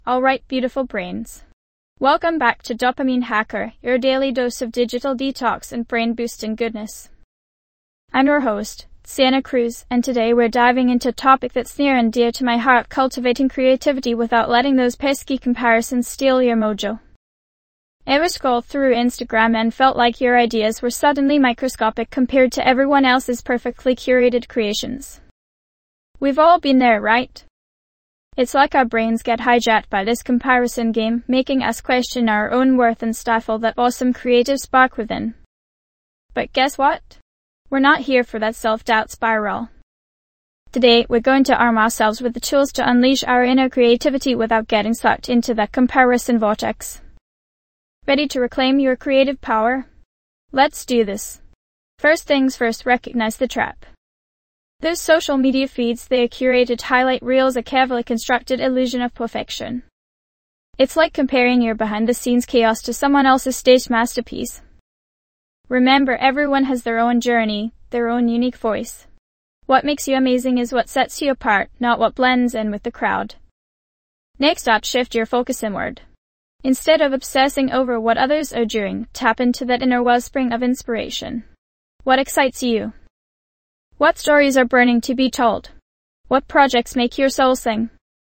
Alright, beautiful brains. Welcome back to Dopamine Hacker, your daily dose of digital detox and brain-boosting goodness. I'm your host, Sienna Cruz, and today we're diving into a topic that's near and dear to my heart, cultivating creativity without letting those pesky comparisons steal your mojo. Ever scrolled through Instagram and felt like your ideas were suddenly microscopic compared to everyone else's perfectly curated creations? We've all been there, right? It's like our brains get hijacked by this comparison game, making us question our own worth and stifle that awesome creative spark within. But guess what? We're not here for that self-doubt spiral. Today, we're going to arm ourselves with the tools to unleash our inner creativity without getting sucked into that comparison vortex. Ready to reclaim your creative power? Let's do this. First things first, recognize the trap. Those social media feeds, their curated highlight reels, a carefully constructed illusion of perfection. It's like comparing your behind-the-scenes chaos to someone else's staged masterpiece. Remember, everyone has their own journey, their own unique voice. What makes you amazing is what sets you apart, not what blends in with the crowd. Next up, shift your focus inward. Instead of obsessing over what others are doing, tap into that inner wellspring of inspiration. What excites you? What stories are burning to be told? What projects make your soul sing?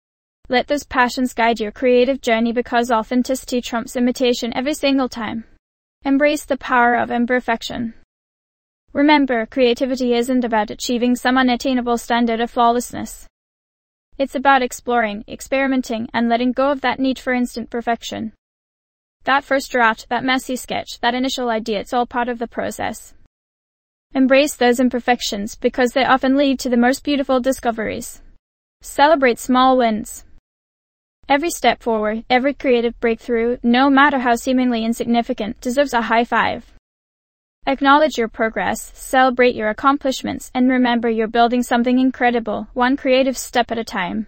Let those passions guide your creative journey, because authenticity trumps imitation every single time. Embrace the power of imperfection. Remember, creativity isn't about achieving some unattainable standard of flawlessness. It's about exploring, experimenting, and letting go of that need for instant perfection. That first draft, that messy sketch, that initial idea, it's all part of the process. Embrace those imperfections, because they often lead to the most beautiful discoveries. Celebrate small wins. Every step forward, every creative breakthrough, no matter how seemingly insignificant, deserves a high five. Acknowledge your progress, celebrate your accomplishments, and remember you're building something incredible, one creative step at a time.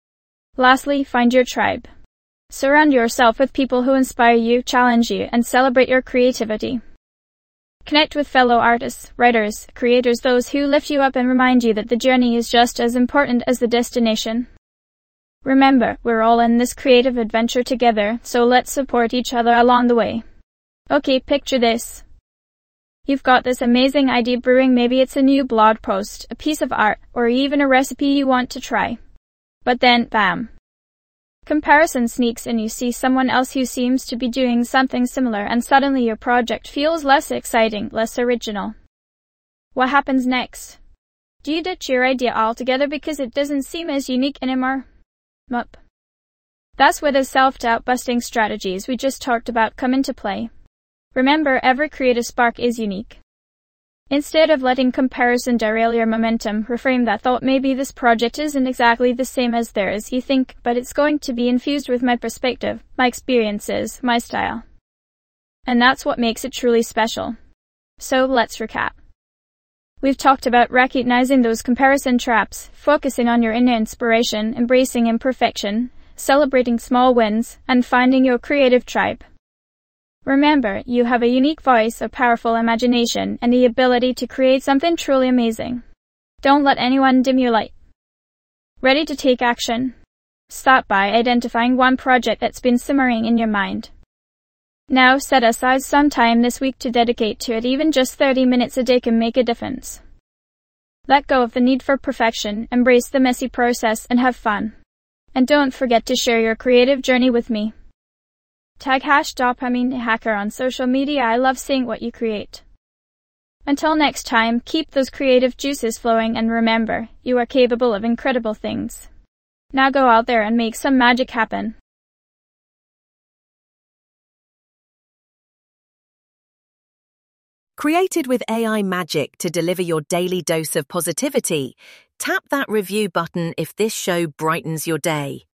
Lastly, find your tribe. Surround yourself with people who inspire you, challenge you, and celebrate your creativity. Connect with fellow artists, writers, creators, those who lift you up and remind you that the journey is just as important as the destination. Remember, we're all in this creative adventure together, so let's support each other along the way. Okay, picture this. You've got this amazing idea brewing. Maybe it's a new blog post, a piece of art, or even a recipe you want to try. But then, bam! Comparison sneaks in. You see someone else who seems to be doing something similar, and suddenly your project feels less exciting, less original. What happens next? Do you ditch your idea altogether because it doesn't seem as unique anymore? Yup. That's where the self-doubt busting strategies we just talked about come into play. Remember, every creative spark is unique. Instead of letting comparison derail your momentum, reframe that thought. Maybe this project isn't exactly the same as theirs, you think, but it's going to be infused with my perspective, my experiences, my style. And that's what makes it truly special. So let's recap. We've talked about recognizing those comparison traps, focusing on your inner inspiration, embracing imperfection, celebrating small wins, and finding your creative tribe. Remember, you have a unique voice, a powerful imagination, and the ability to create something truly amazing. Don't let anyone dim your light. Ready to take action? Start by identifying one project that's been simmering in your mind. Now set aside some time this week to dedicate to it. Even just 30 minutes a day can make a difference. Let go of the need for perfection, embrace the messy process, and have fun. And don't forget to share your creative journey with me. Tag #DopamineHacker on social media. I love seeing what you create. Until next time, keep those creative juices flowing, and remember, you are capable of incredible things. Now go out there and make some magic happen. Created with AI magic to deliver your daily dose of positivity, tap that review button if this show brightens your day.